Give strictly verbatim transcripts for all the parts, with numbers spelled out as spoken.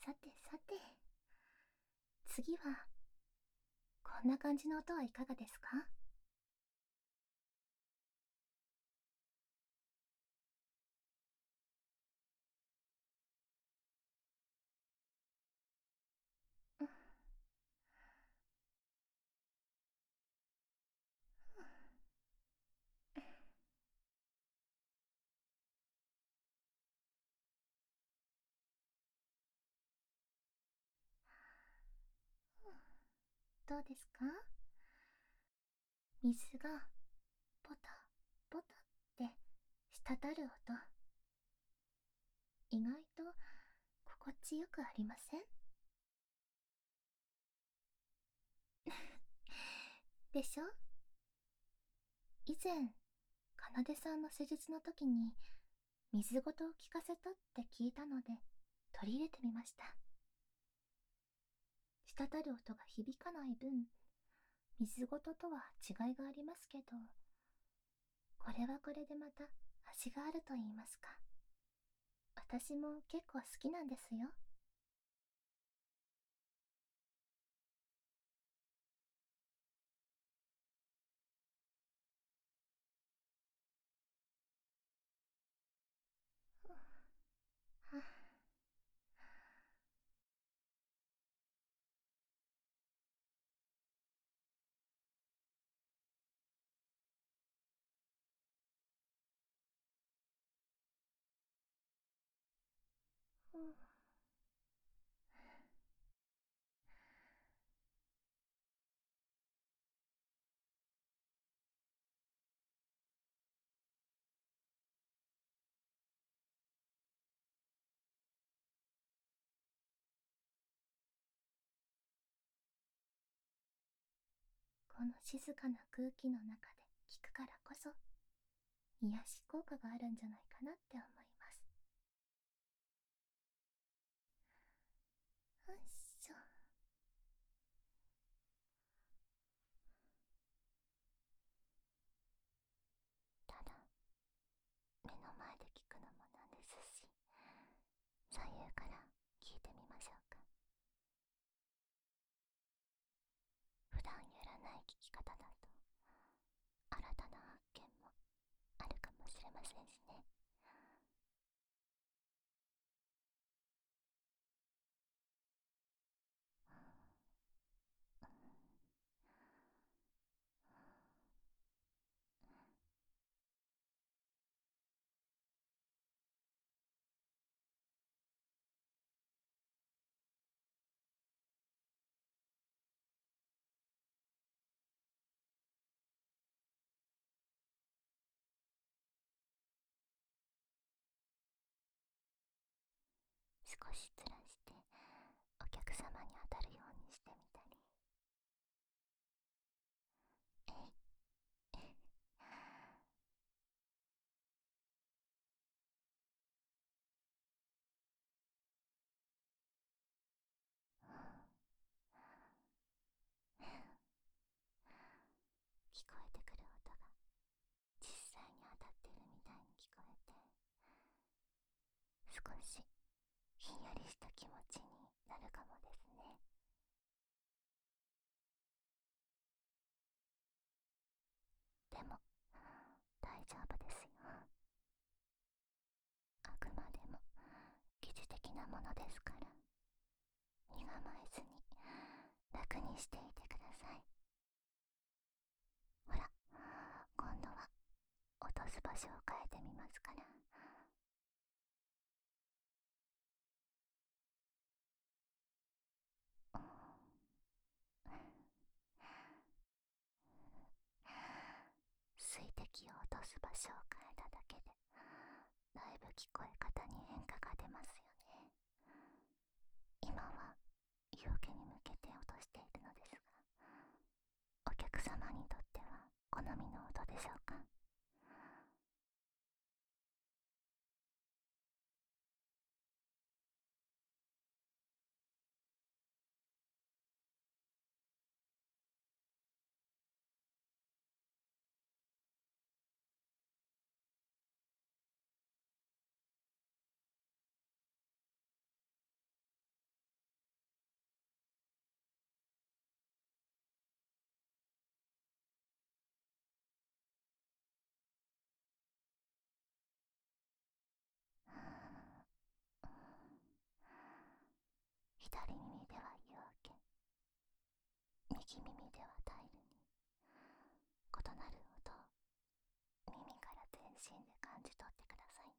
さてさて、次はこんな感じの音はいかがですか？うん。どうですか？水がポタポタって滴る音、意外と心地よくありません？でしょ？以前、かなでさんの施術の時に水ごと聞かせたって聞いたので取り入れてみました。滴る音が響かない分、水ごととは違いがありますけど、これはこれでまた味があると言いますか。私も結構好きなんですよ。はあ、うん、この静かな空気の中で聞くからこそ癒し効果があるんじゃないかなって思います。よいしょ。ただ、目の前で聞くのもなんですし、左右から聞いてみましょうか。普段やらない聞き方だと新たな発見もあるかもしれませんしね。少しずらしてお客様に当たるようにしてみたり。えいえい。聞こえてくる音が実際に当たっているみたいに聞こえて、少しひんやりした気持ちになるかもですね。でも大丈夫ですよ。あくまでも疑似的なものですから、身構えずに楽にしていてください。ほら、今度は落とす場所を変えてみますから。水滴を落とす場所を変えただけでだいぶ聞こえ方に変化が出ますよね。今は湯桶に向けて落としているのですが、お客様にとっては好みの音でしょうか？ 左耳では夜明け、右耳ではタイルに、異なる音を耳から全身で感じ取ってくださいね。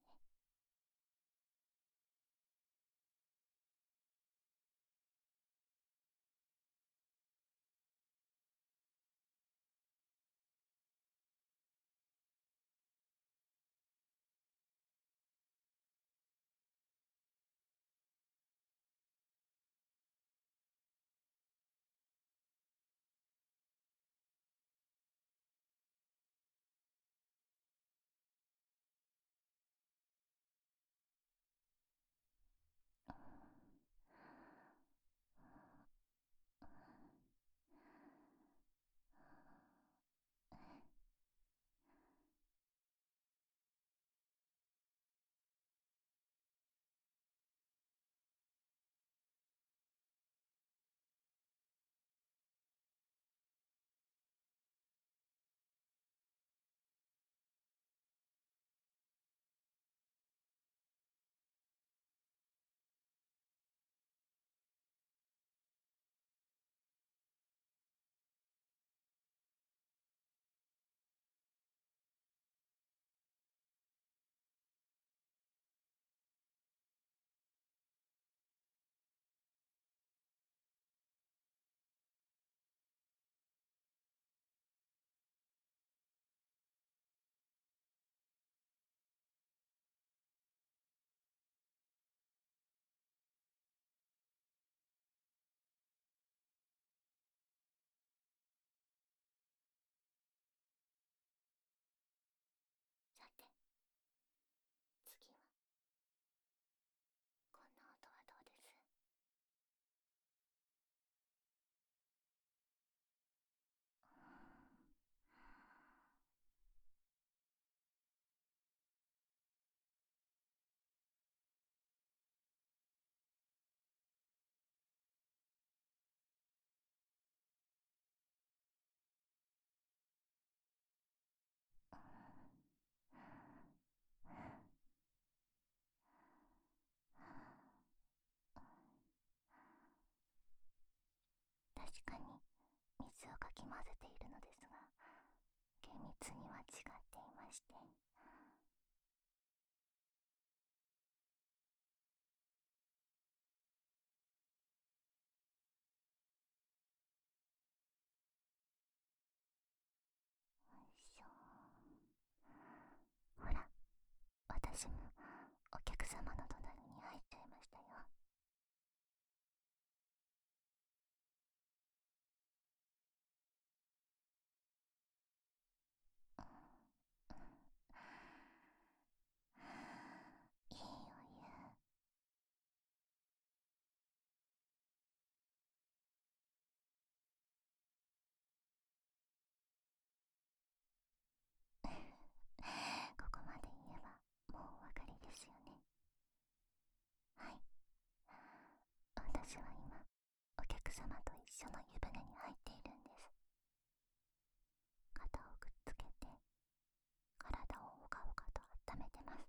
さて、次はこんな音はどうです？確かに水をかき混ぜているのですが、厳密には違っていまして、よいしょ。ほら、私もお客様の隣に入っちゃいましたよ。いいお湯。ここまで言えばもうお分かりですよね。はい、私は今お客様と一緒の湯船に入っているんです。肩をくっつけて体をほかほかと温めてます。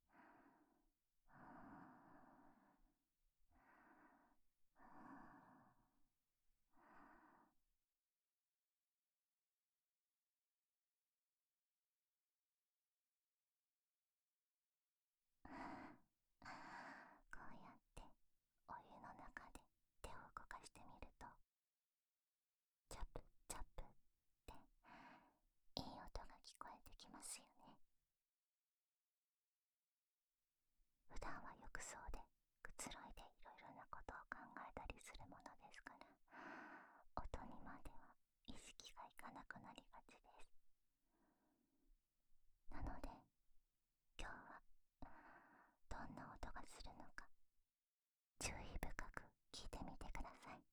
こうやってお湯の中で手を動かしてみると、チャプチャプっていい音が聞こえてきますよね。普段は浴槽でくつろいでいろいろなことを考えたりするものですから、音にまでは意識がいかなくなりがちです。なので今日はどんな音がするのか注意深く聞いてみてください。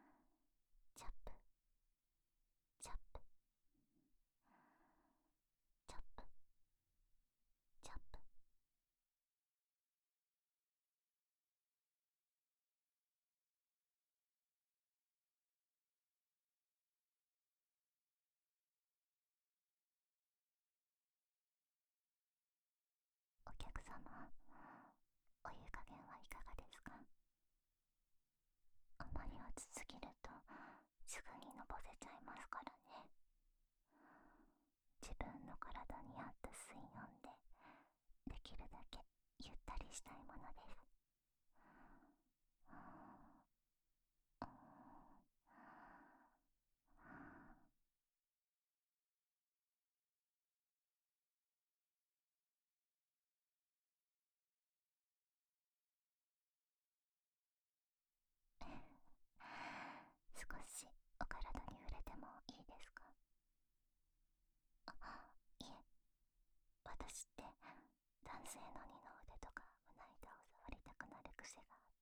チャップチャップ様、お湯加減はいかがですか？あまり暑すぎるとすぐにのぼせちゃいますからね。自分の体に合った水温でできるだけゆったりしたいものです。少しお体に触れてもいいですか？あ、いえ、私って男性の二の腕とか胸板を触りたくなる癖があって、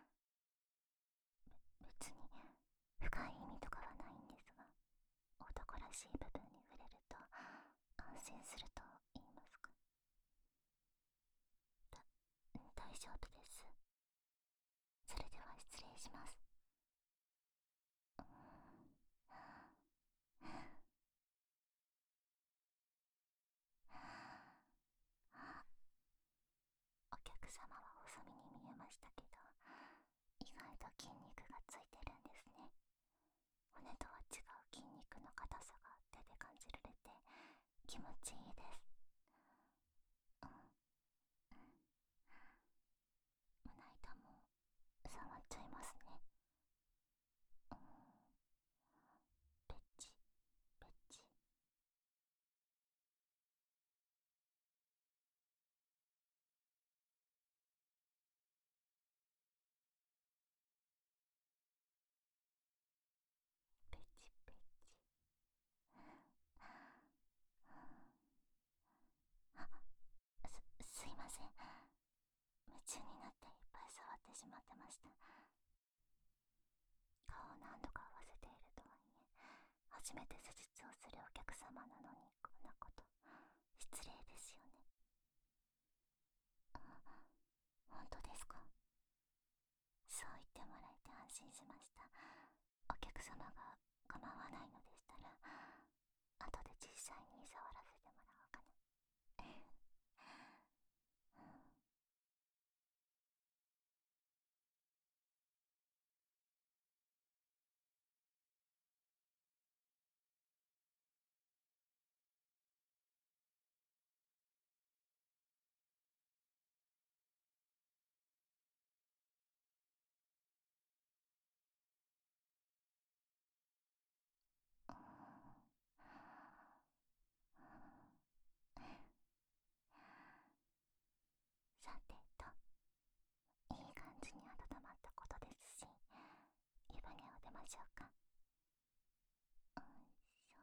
別に深い意味とかはないんですが、男らしい部分に触れると安心すると言いますか。だ、大丈夫です。それでは失礼します。うーんお客様は細身に見えましたけど、意外と筋肉がついてるんですね。骨とは違う筋肉の硬さが手で感じられて気持ちいいです。うん、胸板も触っちゃいますね。うん、ペッチペッチ。ペチペチ。あ、す、すいません。夢中になっていっぱい触ってしまってました。顔を何度か合わせているとはいえ、初めて施術をするお客様なのにこんなこと、失礼ですよね。あ、本当ですか？そう言ってもらえて安心しました。お客様が構わないのでしたら、後で実際に触らせてもらおうかな。うん、うん、さてと、いい感じに温まったことですし、湯船を出ましょうか。よいしょ。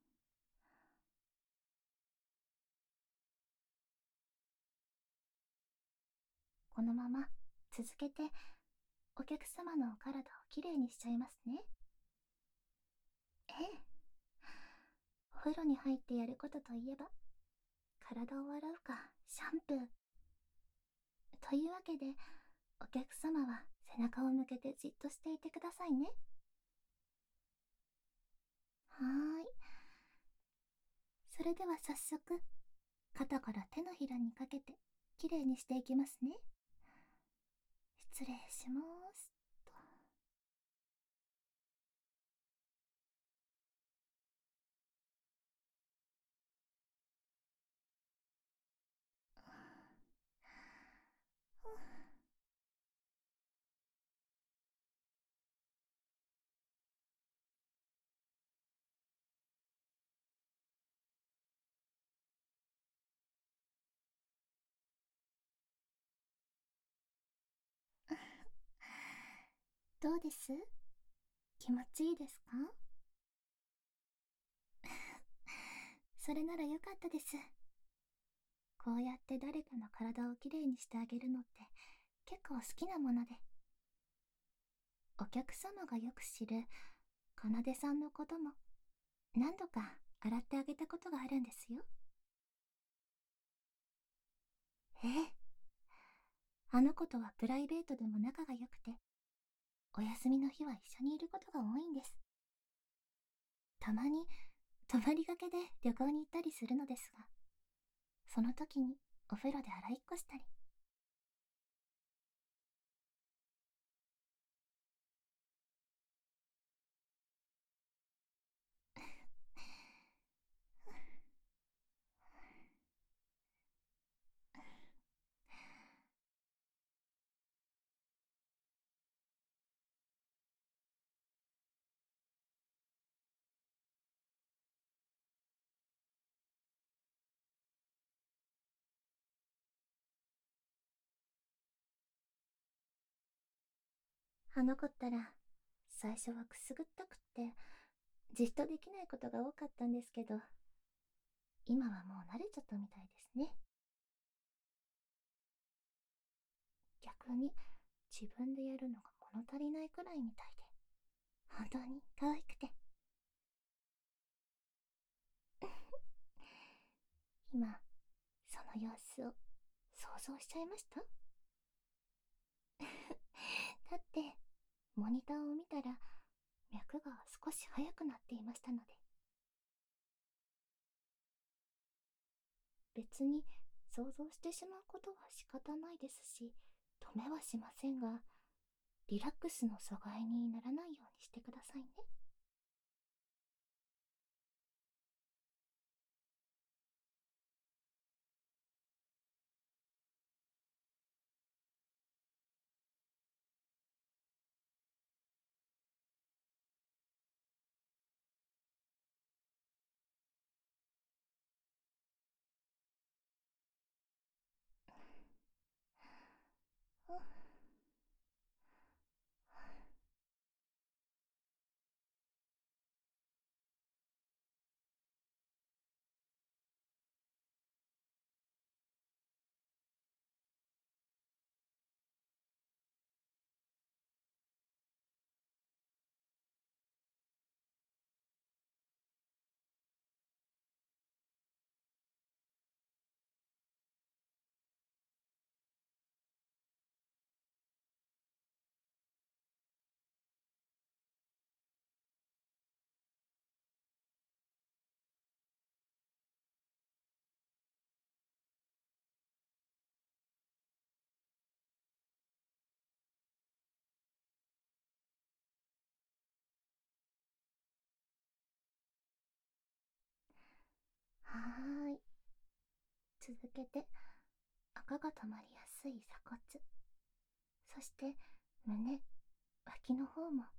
このまま続けてお客様のお体をきれいにしちゃいますね。ええ。お風呂に入ってやることといえば、体を洗うかシャンプー。というわけで、お客様は背中を向けてじっとしていてくださいね。はーい。それでは早速、肩から手のひらにかけてきれいにしていきますね。失礼しますと。どうです？気持ちいいですか？それならよかったです。こうやって誰かの体をきれいにしてあげるのって結構好きなもので、お客様がよく知るかなでさんのことも何度か洗ってあげたことがあるんですよ。ええ、あの子とはプライベートでも仲が良くて、お休みの日は一緒にいることが多いんです。たまに泊まりがけで旅行に行ったりするのですが、その時にお風呂で洗いっこしたり。あの子ったら、最初はくすぐったくって、じっとできないことが多かったんですけど、今はもう慣れちゃったみたいですね。逆に、自分でやるのが物足りないくらいみたいで、本当に可愛くて。今、その様子を想像しちゃいました？だって、モニターを見たら、脈が少し速くなっていましたので。別に想像してしまうことは仕方ないですし、止めはしませんが、リラックスの阻害にならないようにしてくださいね。うん。はーい。続けて、赤が溜まりやすい鎖骨、そして胸、脇の方も。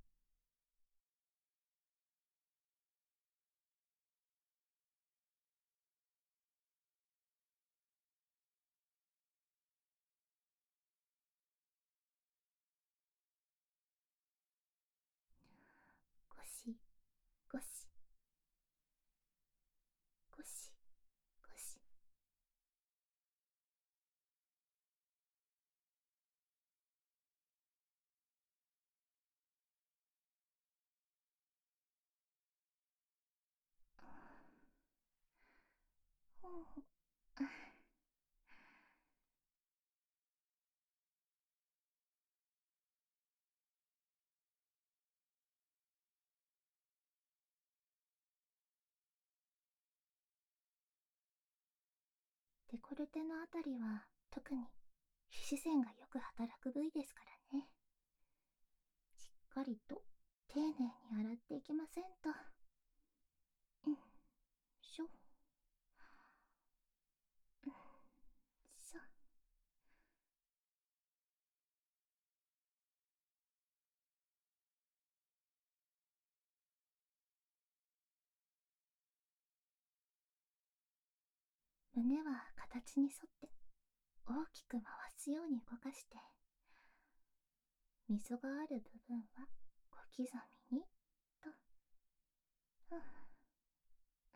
ゴシゴシゴシゴシ。ほう。デコルテのあたりは特に皮脂腺がよく働く部位ですからね。しっかりと丁寧に洗っていきませんと。うん。しょ。うん。しょ。胸は形に沿って大きく回すように動かして、溝がある部分は小刻みにと。うん。うん。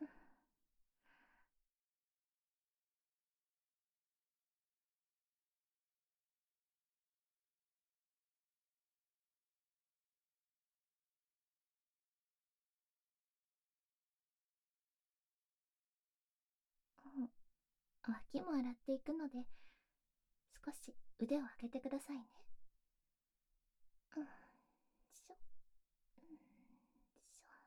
うん。脇も洗っていくので、少し腕を上げてくださいね。うん。しょ。うん。しょ。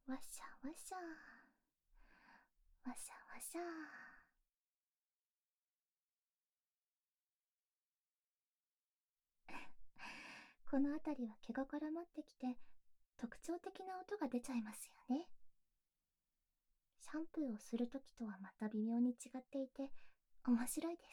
わしゃわしゃわしゃわしゃ。この辺りは毛が絡まってきて特徴的な音が出ちゃいますよね。シャンプーをするときとはまた微妙に違っていて面白いです。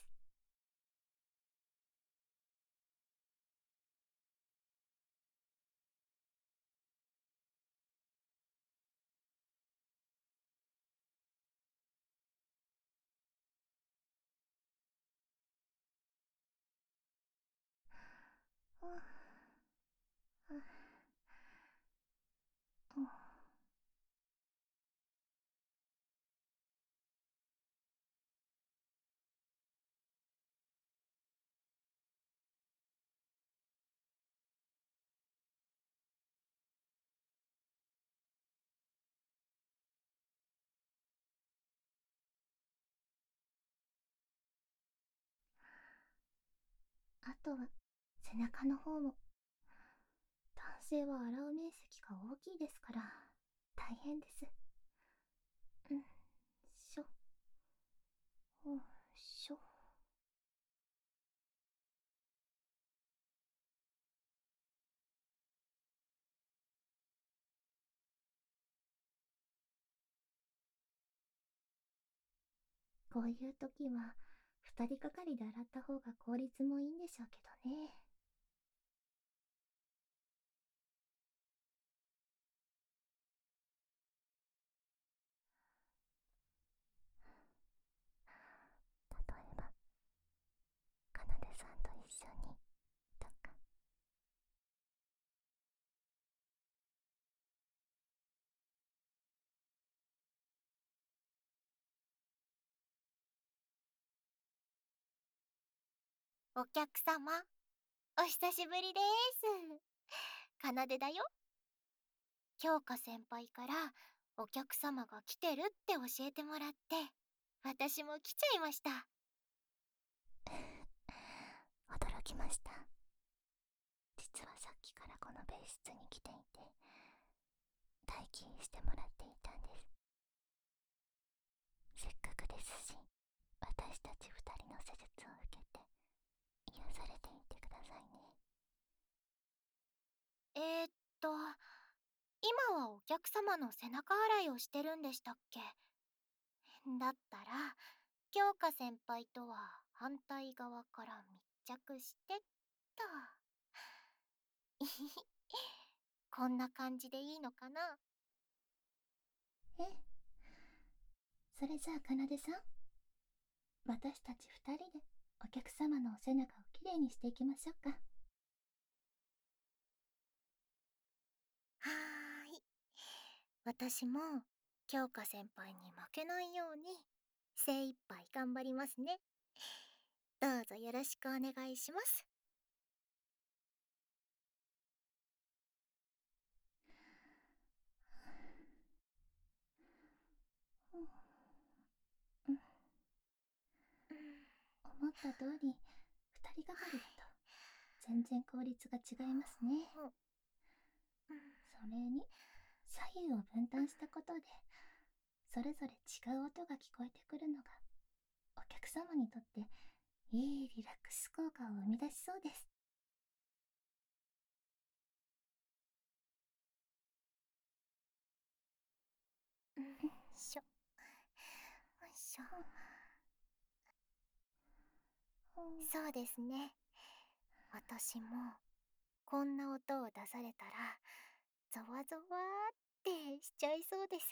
うんうんうん。あとは背中の方も。男性は洗う面積が大きいですから大変です。うんしょうんしょ。こういう時は二人がかりで洗った方が効率もいいんでしょうけどね。例えばかなでさんと一緒にとか。お客様、お久しぶりです。かなでだよ。京香先輩からお客様が来てるって教えてもらって、私も来ちゃいました。驚きました。実はさっきからこの別室に来ていて待機してもらっていたんです。せっかくですし私たち二人の施術を受けて癒されていってくださいね。えー、っと今はお客様の背中洗いをしてるんでしたっけ？だったら京香先輩とは反対側から密着してっと。こんな感じでいいのかな？え、それじゃあかなでさん、私たち二人でお客様のお背中をきれいにしていきましょうか。はーい。私も京香先輩に負けないように精一杯頑張りますね。どうぞよろしくお願いします。うんうん、思った通り二人がかりだと全然効率が違いますね。それに左右を分担したことでそれぞれ違う音が聞こえてくるのがお客様にとっていいリラックス効果を生み出しそうです。うんしょよいしょ。そうですね。私もこんな音を出されたらゾワゾワってしちゃいそうです。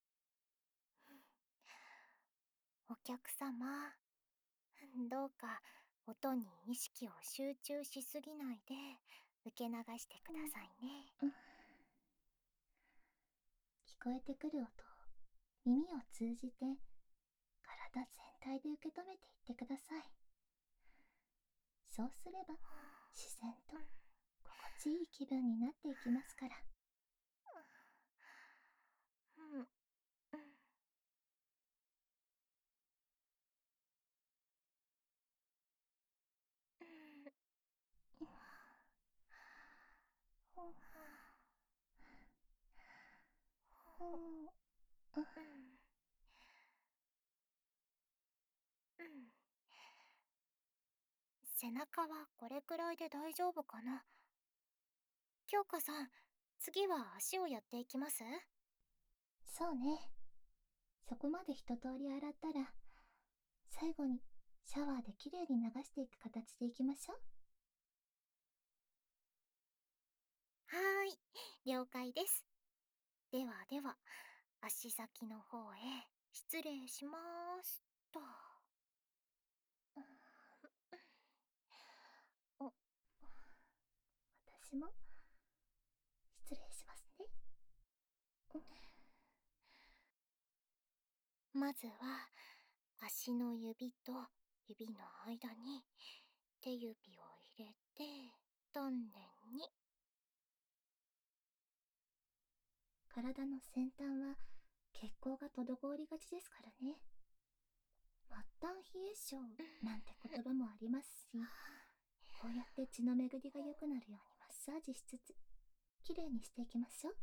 お客様、どうか音に意識を集中しすぎないで受け流してくださいね。うん、聞こえてくる音を耳を通じて体全体で受け止めていってください。そうすれば自然と心地いい気分になっていきますから。うんうんうん。 うん。うん。背中はこれくらいで大丈夫かな。京香さん、次は足をやっていきます？ そうね。そこまで一通り洗ったら、最後にシャワーできれいに流していく形でいきましょう。 はーい、了解です。ではでは、足先の方へ失礼しまーすと。 お、私も失礼しますね。 まずは、足の指と指の間に手指を入れて、丹念に。 体の先端は血行が滞りがちですからね。末端冷え性なんて言葉もありますし、こうやって血の巡りが良くなるようにマッサージしつつ、きれいにしていきましょう。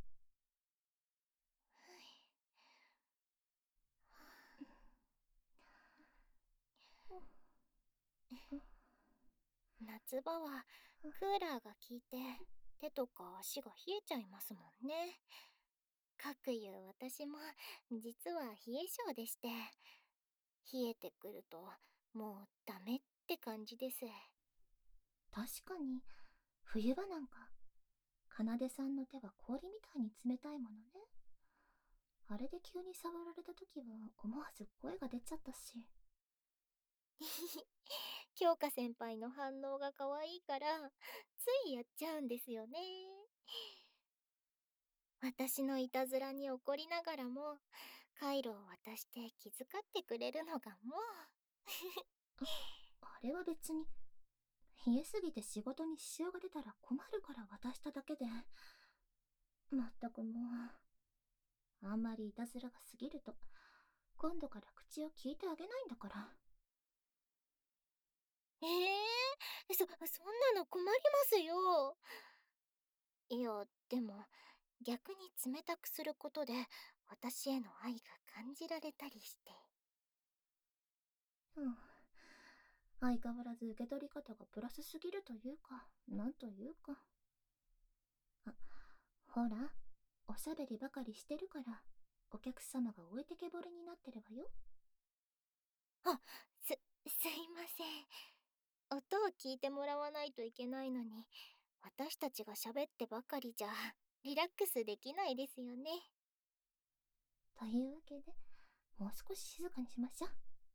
夏場はクーラーが効いて手とか足が冷えちゃいますもんね。かくいう私も実は冷え性でして、冷えてくるともうダメって感じです。 確かに、冬場なんか、奏さんの手は氷みたいに冷たいものね。あれで急に触られた時は思わず声が出ちゃったし。 京香先輩の反応が可愛いからついやっちゃうんですよね。私のいたずらに怒りながらもカイロを渡して気遣ってくれるのがもう。 あ、あれは別に、冷えすぎて仕事に支障が出たら困るから渡しただけで。まったくもう、あんまりいたずらが過ぎると、今度から口を聞いてあげないんだから。 ええー、そそんなの困りますよ。いやでも逆に冷たくすることで私への愛が感じられたりして。 うん。相変わらず受け取り方がプラスすぎるというか、なんというか。あ、ほら、おしゃべりばかりしてるから、お客様が置いてけぼりになってるわよ。 あ、すすいません。音を聞いてもらわないといけないのに、私たちが喋ってばかりじゃリラックスできないですよね。 というわけで、もう少し静かにしましょう。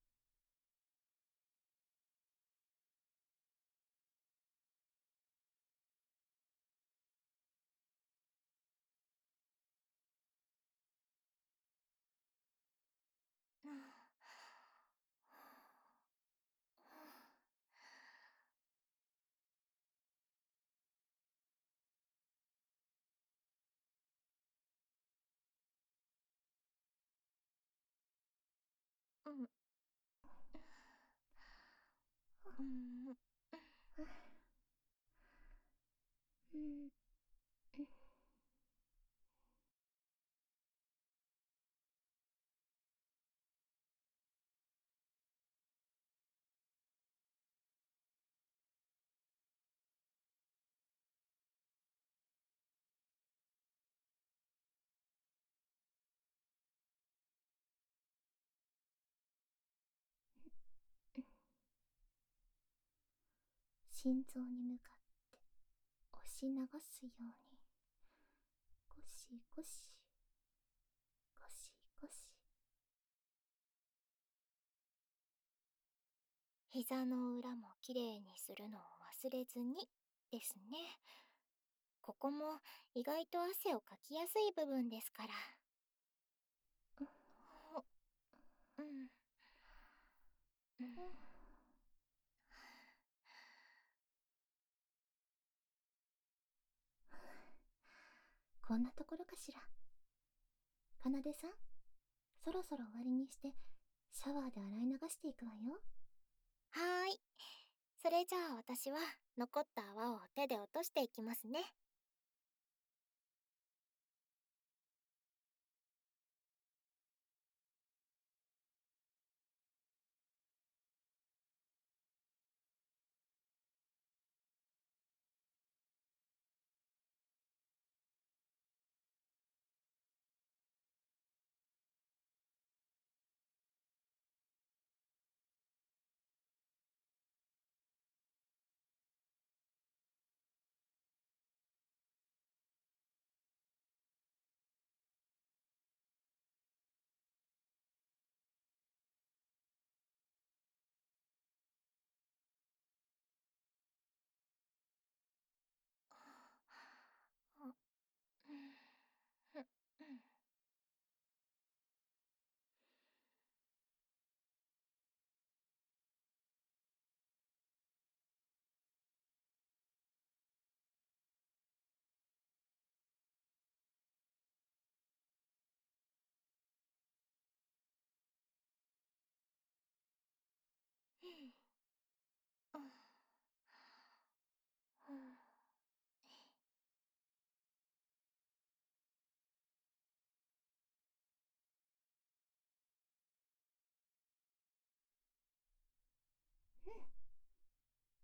うん。うん。 うん。心臓に向かって押し流すように、ゴシゴシ、ゴシゴシ。 膝の裏もきれいにするのを忘れずにですね。ここも意外と汗をかきやすい部分ですから。うん。うん。 こんなところかしら。奏さん、そろそろ終わりにして、シャワーで洗い流していくわよ。 はーい。それじゃあ私は残った泡を手で落としていきますね。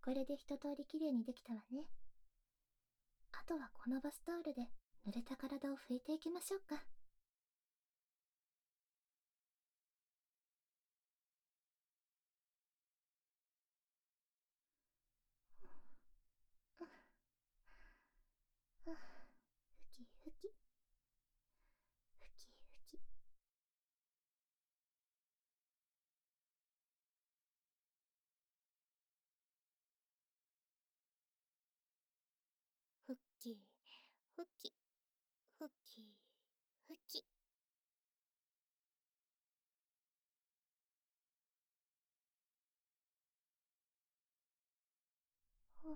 これで一通りきれいにできたわね。あとはこのバスタオルで濡れた体を拭いていきましょうか。ふきふきふきふき。 ふきふきふきふき。 ふ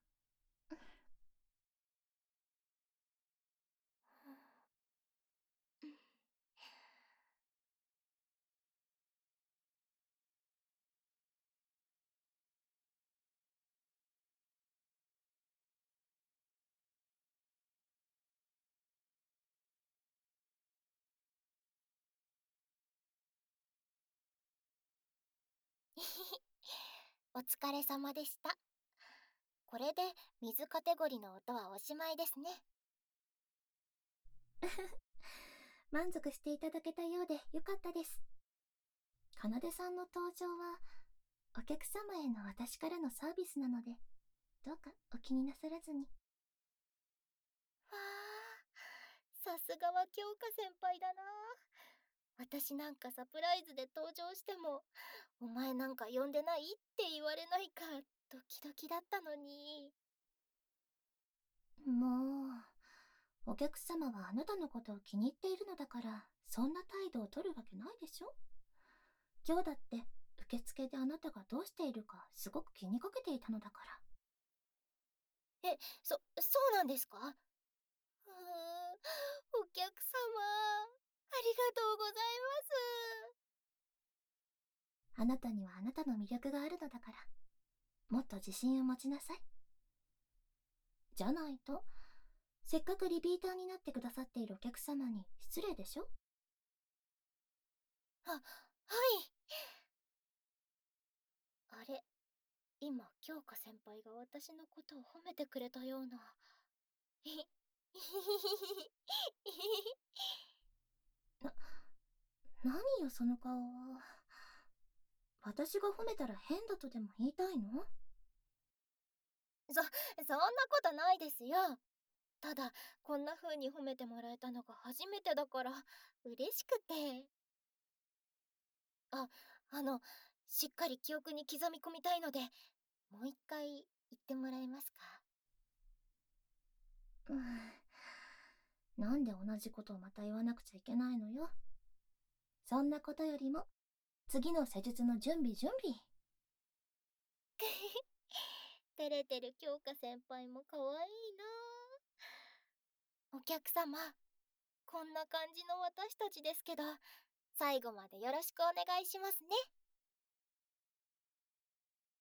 お疲れ様でした。これで水カテゴリーの音はおしまいですね。 満足していただけたようでよかったです。かなでさんの登場はお客様への私からのサービスなので、どうかお気になさらずに。 わあ、さすがは京香先輩だな。私なんかサプライズで登場しても、お前なんか呼んでないって言われないかドキドキだったのに。 もう、お客様はあなたのことを気に入っているのだから、そんな態度を取るわけないでしょ。今日だって受付であなたがどうしているかすごく気にかけていたのだから。 え、そ、そうなんですか？うーん、お客様、ありがとうございます。 あなたにはあなたの魅力があるのだから、もっと自信を持ちなさい。じゃないと、せっかくリピーターになってくださっているお客様に失礼でしょ。 あ、はい。あれ、今、京香先輩が私のことを褒めてくれたような。ひひひひひ。 な、何よその顔は。私が褒めたら変だとでも言いたいの？ そ、そんなことないですよ。ただ、こんな風に褒めてもらえたのが初めてだから、嬉しくて。あ、あの、しっかり記憶に刻み込みたいので、もう一回言ってもらえますか？ うん。なんで同じことをまた言わなくちゃいけないのよ。そんなことよりも、次の施術の準備準備。 照れてる京香先輩も可愛いな。お客様、こんな感じの私たちですけど、最後までよろしくお願いしますね。